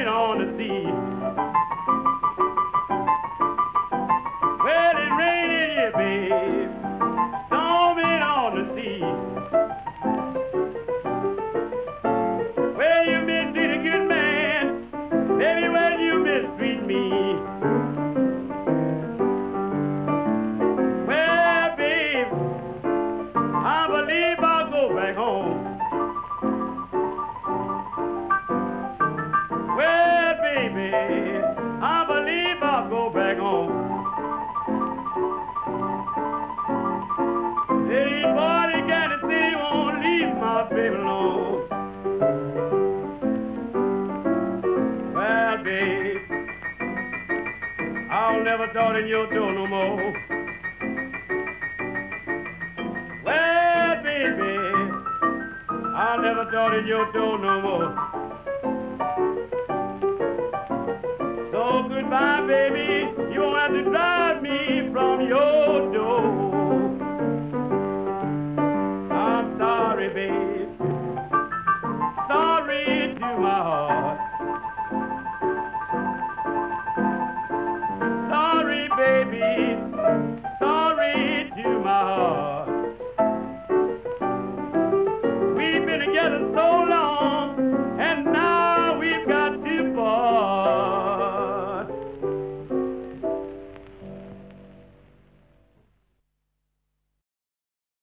on the sea. Well, it's raining here, babe, storming on the sea. Well, you mistreat a good man, baby, well, you mistreat me. Well, babe, I believe I'll go back home. Well, baby, I believe I'll go back home. Hey, boy, they got to say you won't leave my baby alone. Well, babe, I'll never thought in your door no more. Well, baby, I'll never thought in your door no more. So goodbye, baby, you won't have to drive me from your door. I'm sorry, babe, sorry to my heart. Sorry, baby,